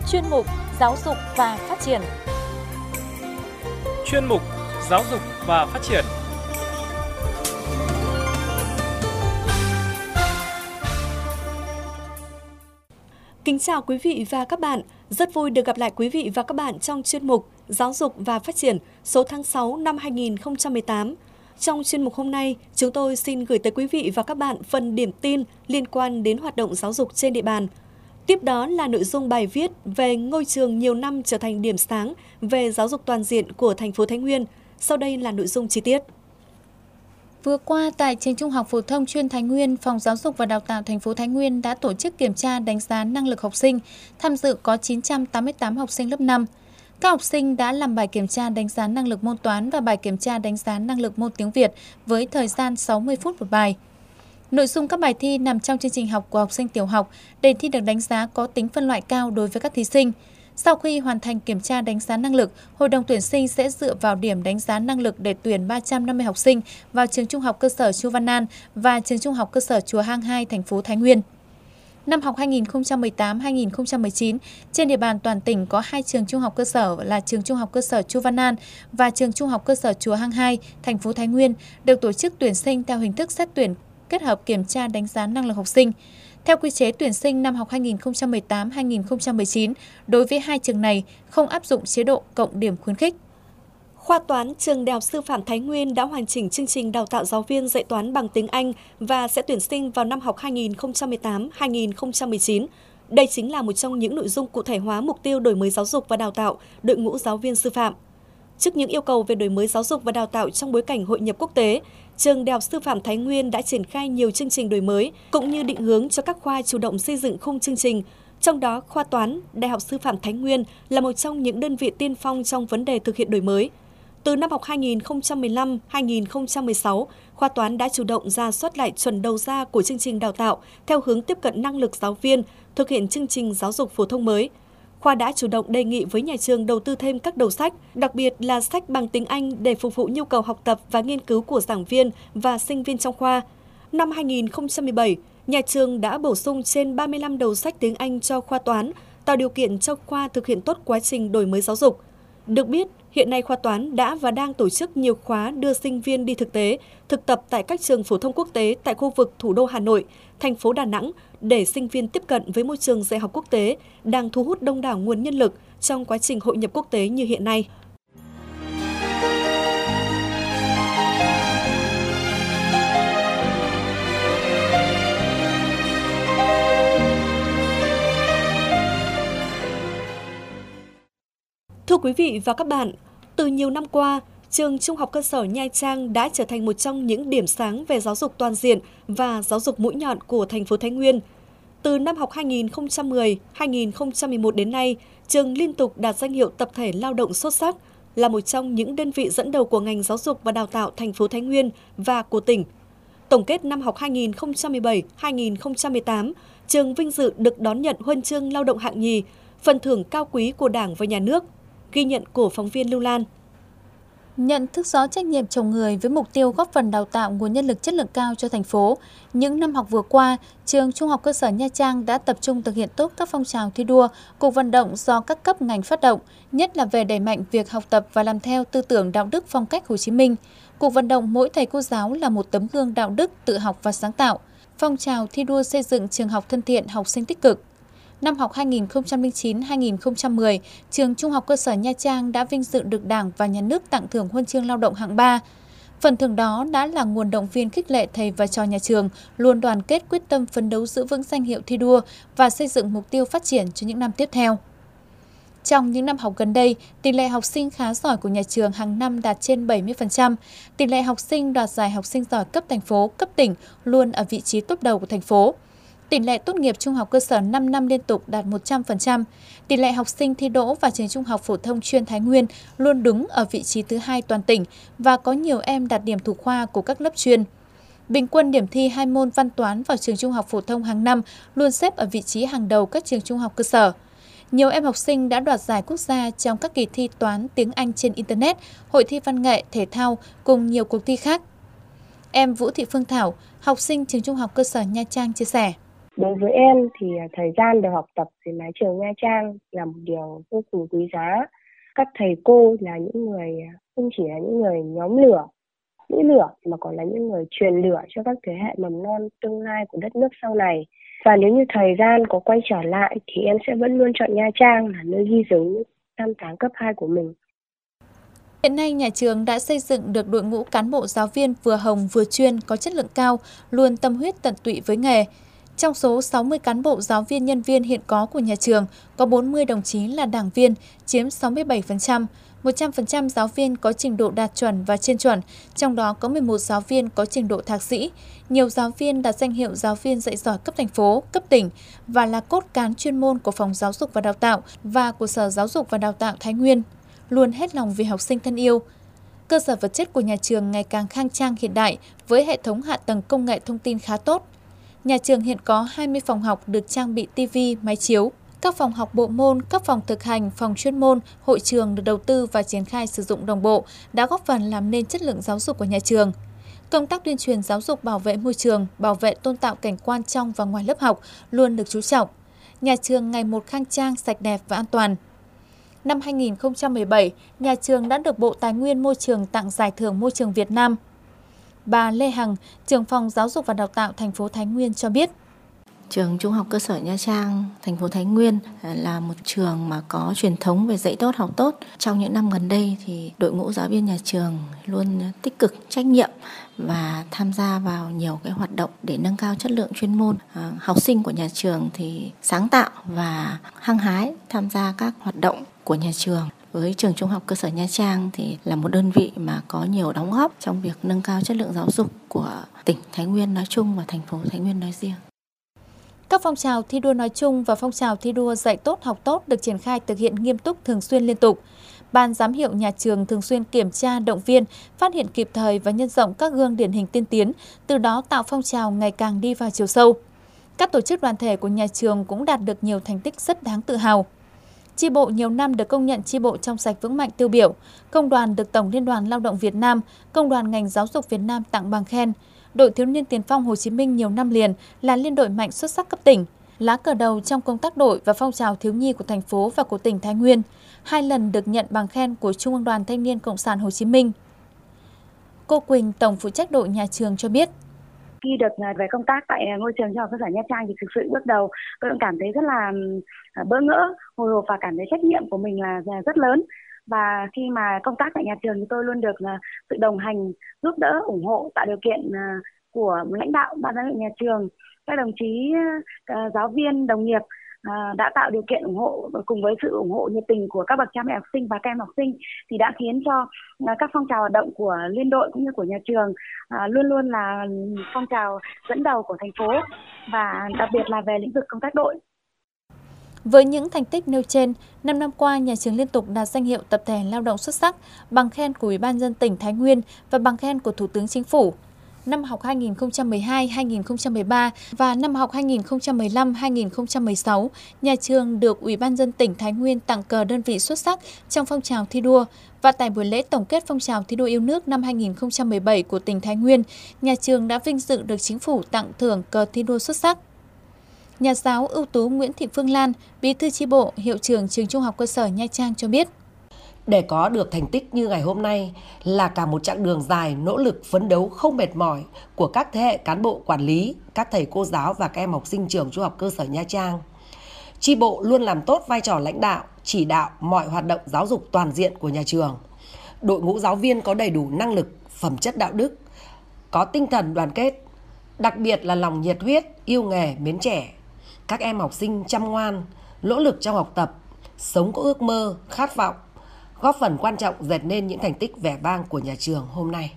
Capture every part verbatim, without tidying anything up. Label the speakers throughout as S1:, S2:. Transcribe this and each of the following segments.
S1: chuyên mục Giáo dục và Phát triển.
S2: Chuyên mục Giáo dục và Phát triển.
S3: Kính chào quý vị và các bạn. Rất vui được gặp lại quý vị và các bạn trong chuyên mục Giáo dục và Phát triển số tháng sáu năm hai nghìn không trăm mười tám. Trong chuyên mục hôm nay, chúng tôi xin gửi tới quý vị và các bạn phần điểm tin liên quan đến hoạt động giáo dục trên địa bàn. Tiếp đó là nội dung bài viết về ngôi trường nhiều năm trở thành điểm sáng về giáo dục toàn diện của thành phố Thái Nguyên. Sau đây là nội dung chi tiết.
S4: Vừa qua, tại trường Trung học phổ thông chuyên Thái Nguyên, Phòng Giáo dục và Đào tạo thành phố Thái Nguyên đã tổ chức kiểm tra đánh giá năng lực học sinh. Tham dự có chín trăm tám mươi tám học sinh lớp năm. Các học sinh đã làm bài kiểm tra đánh giá năng lực môn toán và bài kiểm tra đánh giá năng lực môn tiếng Việt với thời gian sáu mươi phút một bài. Nội dung các bài thi nằm trong chương trình học của học sinh tiểu học. Đề thi được đánh giá có tính phân loại cao đối với các thí sinh. Sau khi hoàn thành kiểm tra đánh giá năng lực, Hội đồng tuyển sinh sẽ dựa vào điểm đánh giá năng lực để tuyển ba trăm năm mươi học sinh vào trường Trung học cơ sở Chu Văn An và trường Trung học cơ sở Chùa Hang hai, thành phố Thái Nguyên. Năm học hai nghìn không trăm mười tám hai nghìn không trăm mười chín, trên địa bàn toàn tỉnh có hai trường trung học cơ sở là trường Trung học cơ sở Chu Văn An và trường Trung học cơ sở Chùa Hang hai, thành phố Thái Nguyên được tổ chức tuyển sinh theo hình thức xét tuyển kết hợp kiểm tra đánh giá năng lực học sinh. Theo quy chế tuyển sinh năm học hai nghìn không trăm mười tám hai nghìn không trăm mười chín, đối với hai trường này không áp dụng chế độ cộng điểm khuyến khích.
S3: Khoa toán trường Đại học Sư phạm Thái Nguyên đã hoàn chỉnh chương trình đào tạo giáo viên dạy toán bằng tiếng Anh và sẽ tuyển sinh vào năm học hai nghìn không trăm mười tám hai nghìn không trăm mười chín. Đây chính là một trong những nội dung cụ thể hóa mục tiêu đổi mới giáo dục và đào tạo đội ngũ giáo viên sư phạm. Trước những yêu cầu về đổi mới giáo dục và đào tạo trong bối cảnh hội nhập quốc tế, trường Đại học Sư phạm Thái Nguyên đã triển khai nhiều chương trình đổi mới cũng như định hướng cho các khoa chủ động xây dựng khung chương trình. Trong đó, khoa toán Đại học Sư phạm Thái Nguyên là một trong những đơn vị tiên phong trong vấn đề thực hiện đổi mới. Từ năm học hai nghìn không trăm mười lăm hai nghìn không trăm mười sáu, khoa toán đã chủ động rà soát lại chuẩn đầu ra của chương trình đào tạo theo hướng tiếp cận năng lực giáo viên, thực hiện chương trình giáo dục phổ thông mới. Khoa đã chủ động đề nghị với nhà trường đầu tư thêm các đầu sách, đặc biệt là sách bằng tiếng Anh để phục vụ nhu cầu học tập và nghiên cứu của giảng viên và sinh viên trong khoa. Năm hai nghìn không trăm mười bảy, nhà trường đã bổ sung trên ba mươi lăm đầu sách tiếng Anh cho khoa toán, tạo điều kiện cho khoa thực hiện tốt quá trình đổi mới giáo dục. Được biết, hiện nay khoa toán đã và đang tổ chức nhiều khóa đưa sinh viên đi thực tế, thực tập tại các trường phổ thông quốc tế tại khu vực thủ đô Hà Nội, thành phố Đà Nẵng để sinh viên tiếp cận với môi trường dạy học quốc tế, đang thu hút đông đảo nguồn nhân lực trong quá trình hội nhập quốc tế như hiện nay. Thưa quý vị và các bạn, từ nhiều năm qua, trường Trung học cơ sở Nha Trang đã trở thành một trong những điểm sáng về giáo dục toàn diện và giáo dục mũi nhọn của thành phố Thái Nguyên. Từ năm học hai nghìn không trăm mười hai nghìn không trăm mười một đến nay, trường liên tục đạt danh hiệu tập thể lao động xuất sắc, là một trong những đơn vị dẫn đầu của ngành giáo dục và đào tạo thành phố Thái Nguyên và của tỉnh. Tổng kết năm học hai nghìn không trăm mười bảy hai nghìn không trăm mười tám, trường vinh dự được đón nhận huân chương lao động hạng nhì, phần thưởng cao quý của Đảng và Nhà nước. Ghi nhận của phóng viên Lưu Lan.
S4: Nhận thức rõ trách nhiệm chồng người với mục tiêu góp phần đào tạo nguồn nhân lực chất lượng cao cho thành phố, những năm học vừa qua, trường Trung học cơ sở Nha Trang đã tập trung thực hiện tốt các phong trào thi đua, cuộc vận động do các cấp ngành phát động, nhất là về đẩy mạnh việc học tập và làm theo tư tưởng đạo đức phong cách Hồ Chí Minh. Cuộc vận động mỗi thầy cô giáo là một tấm gương đạo đức, tự học và sáng tạo. Phong trào thi đua xây dựng trường học thân thiện, học sinh tích cực. Năm học hai nghìn không trăm lẻ chín hai nghìn không trăm mười, trường Trung học cơ sở Nha Trang đã vinh dự được Đảng và Nhà nước tặng thưởng huân chương lao động hạng ba. Phần thưởng đó đã là nguồn động viên khích lệ thầy và trò nhà trường luôn đoàn kết quyết tâm phấn đấu giữ vững danh hiệu thi đua và xây dựng mục tiêu phát triển cho những năm tiếp theo. Trong những năm học gần đây, tỷ lệ học sinh khá giỏi của nhà trường hàng năm đạt trên bảy mươi phần trăm. Tỷ lệ học sinh đoạt giải học sinh giỏi cấp thành phố, cấp tỉnh luôn ở vị trí top đầu của thành phố. Tỷ lệ tốt nghiệp trung học cơ sở năm năm liên tục đạt một trăm phần trăm. Tỷ lệ học sinh thi đỗ vào trường Trung học phổ thông chuyên Thái Nguyên luôn đứng ở vị trí thứ hai toàn tỉnh và có nhiều em đạt điểm thủ khoa của các lớp chuyên. Bình quân điểm thi hai môn văn toán vào trường Trung học phổ thông hàng năm luôn xếp ở vị trí hàng đầu các trường trung học cơ sở. Nhiều em học sinh đã đoạt giải quốc gia trong các kỳ thi toán, tiếng Anh trên Internet, hội thi văn nghệ, thể thao cùng nhiều cuộc thi khác. Em Vũ Thị Phương Thảo, học sinh trường Trung học cơ sở Nha Trang chia sẻ.
S5: Đối với em thì thời gian được học tập tại mái trường Nha Trang là một điều vô cùng quý giá. Các thầy cô là những người không chỉ là những người nhóm lửa, mũi lửa mà còn là những người truyền lửa cho các thế hệ mầm non tương lai của đất nước sau này. Và nếu như thời gian có quay trở lại thì em sẽ vẫn luôn chọn Nha Trang là nơi ghi dấu những năm tháng cấp hai của mình.
S4: Hiện nay, nhà trường đã xây dựng được đội ngũ cán bộ giáo viên vừa hồng vừa chuyên, có chất lượng cao, luôn tâm huyết tận tụy với nghề. Trong số sáu mươi cán bộ giáo viên nhân viên hiện có của nhà trường, có bốn mươi đồng chí là đảng viên, chiếm sáu mươi bảy phần trăm. một trăm phần trăm giáo viên có trình độ đạt chuẩn và trên chuẩn, trong đó có mười một giáo viên có trình độ thạc sĩ. Nhiều giáo viên đạt danh hiệu giáo viên dạy giỏi cấp thành phố, cấp tỉnh và là cốt cán chuyên môn của Phòng Giáo dục và Đào tạo và của Sở Giáo dục và Đào tạo Thái Nguyên, luôn hết lòng vì học sinh thân yêu. Cơ sở vật chất của nhà trường ngày càng khang trang hiện đại với hệ thống hạ tầng công nghệ thông tin khá tốt. Nhà trường hiện có hai mươi phòng học được trang bị ti vi, máy chiếu. Các phòng học bộ môn, các phòng thực hành, phòng chuyên môn, hội trường được đầu tư và triển khai sử dụng đồng bộ đã góp phần làm nên chất lượng giáo dục của nhà trường. Công tác tuyên truyền giáo dục bảo vệ môi trường, bảo vệ tôn tạo cảnh quan trong và ngoài lớp học luôn được chú trọng. Nhà trường ngày một khang trang, sạch đẹp và an toàn. Năm hai nghìn không trăm mười bảy, nhà trường đã được Bộ Tài nguyên Môi trường tặng Giải thưởng Môi trường Việt Nam. Bà Lê Hằng, trưởng phòng Giáo dục và Đào tạo thành phố Thái Nguyên cho biết.
S6: Trường Trung học cơ sở Nha Trang, thành phố Thái Nguyên là một trường mà có truyền thống về dạy tốt học tốt. Trong những năm gần đây thì đội ngũ giáo viên nhà trường luôn tích cực, trách nhiệm và tham gia vào nhiều cái hoạt động để nâng cao chất lượng chuyên môn. À, học sinh của nhà trường thì sáng tạo và hăng hái tham gia các hoạt động của nhà trường. Với trường Trung học cơ sở Nha Trang thì là một đơn vị mà có nhiều đóng góp trong việc nâng cao chất lượng giáo dục của tỉnh Thái Nguyên nói chung và thành phố Thái Nguyên nói riêng.
S4: Các phong trào thi đua nói chung và phong trào thi đua dạy tốt học tốt được triển khai thực hiện nghiêm túc, thường xuyên, liên tục. Ban giám hiệu nhà trường thường xuyên kiểm tra, động viên, phát hiện kịp thời và nhân rộng các gương điển hình tiên tiến, từ đó tạo phong trào ngày càng đi vào chiều sâu. Các tổ chức đoàn thể của nhà trường cũng đạt được nhiều thành tích rất đáng tự hào. Chi bộ nhiều năm được công nhận chi bộ trong sạch vững mạnh tiêu biểu, công đoàn được Tổng Liên đoàn Lao động Việt Nam, công đoàn ngành giáo dục Việt Nam tặng bằng khen. Đội thiếu niên tiền phong Hồ Chí Minh nhiều năm liền là liên đội mạnh xuất sắc cấp tỉnh, lá cờ đầu trong công tác đội và phong trào thiếu nhi của thành phố và của tỉnh Thái Nguyên, hai lần được nhận bằng khen của Trung ương Đoàn Thanh niên Cộng sản Hồ Chí Minh. Cô Quỳnh, tổng phụ trách đội nhà trường cho biết.
S7: Khi được về công tác tại ngôi trường Trung học cơ sở Nha Trang thì thực sự bước đầu tôi cũng cảm thấy rất là bỡ ngỡ, hồi hộp và cảm thấy trách nhiệm của mình là rất lớn. Và khi mà công tác tại nhà trường thì tôi luôn được sự đồng hành, giúp đỡ, ủng hộ, tạo điều kiện của lãnh đạo ban giám hiệu nhà trường, các đồng chí giáo viên, đồng nghiệp đã tạo điều kiện ủng hộ cùng với sự ủng hộ nhiệt tình của các bậc cha mẹ học sinh và các em học sinh thì đã khiến cho các phong trào hoạt động của liên đội cũng như của nhà trường luôn luôn là phong trào dẫn đầu của thành phố và đặc biệt là về lĩnh vực công tác đội.
S4: Với những thành tích nêu trên, năm năm qua, nhà trường liên tục đạt danh hiệu tập thể lao động xuất sắc, bằng khen của Ủy ban nhân dân tỉnh Thái Nguyên và bằng khen của Thủ tướng Chính phủ. Năm học hai nghìn không trăm mười hai hai nghìn không trăm mười ba và năm học hai nghìn không trăm mười lăm hai nghìn không trăm mười sáu, nhà trường được Ủy ban nhân dân tỉnh Thái Nguyên tặng cờ đơn vị xuất sắc trong phong trào thi đua. Và tại buổi lễ tổng kết phong trào thi đua yêu nước năm hai nghìn không trăm mười bảy của tỉnh Thái Nguyên, nhà trường đã vinh dự được Chính phủ tặng thưởng cờ thi đua xuất sắc. Nhà giáo ưu tú Nguyễn Thị Phương Lan, Bí thư chi bộ, hiệu trưởng trường Trung học cơ sở Nha Trang cho biết.
S8: Để có được thành tích như ngày hôm nay là cả một chặng đường dài nỗ lực phấn đấu không mệt mỏi của các thế hệ cán bộ quản lý, các thầy cô giáo và các em học sinh trường Trung học cơ sở Nha Trang. Chi bộ luôn làm tốt vai trò lãnh đạo, chỉ đạo mọi hoạt động giáo dục toàn diện của nhà trường. Đội ngũ giáo viên có đầy đủ năng lực, phẩm chất đạo đức, có tinh thần đoàn kết, đặc biệt là lòng nhiệt huyết, yêu nghề, mến trẻ. Các em học sinh chăm ngoan, nỗ lực trong học tập, sống có ước mơ, khát vọng, góp phần quan trọng dệt nên những thành tích vẻ vang của nhà trường hôm nay.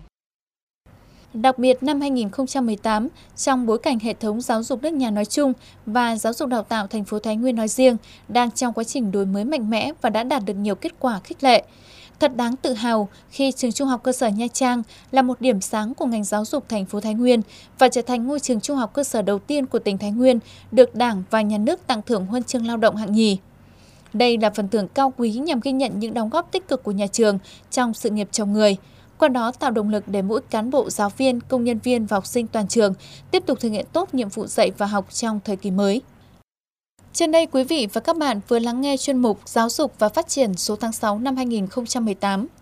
S4: Đặc biệt năm hai nghìn không trăm mười tám, trong bối cảnh hệ thống giáo dục nước nhà nói chung và giáo dục đào tạo thành phố Thái Nguyên nói riêng đang trong quá trình đổi mới mạnh mẽ và đã đạt được nhiều kết quả khích lệ. Thật đáng tự hào khi trường Trung học cơ sở Nha Trang là một điểm sáng của ngành giáo dục thành phố Thái Nguyên và trở thành ngôi trường trung học cơ sở đầu tiên của tỉnh Thái Nguyên được Đảng và Nhà nước tặng thưởng huân chương lao động hạng nhì. Đây là phần thưởng cao quý nhằm ghi nhận những đóng góp tích cực của nhà trường trong sự nghiệp trồng người, qua đó tạo động lực để mỗi cán bộ, giáo viên, công nhân viên và học sinh toàn trường tiếp tục thực hiện tốt nhiệm vụ dạy và học trong thời kỳ mới. Trên đây, quý vị và các bạn vừa lắng nghe chuyên mục Giáo dục và Phát triển số tháng sáu năm hai nghìn không trăm mười tám.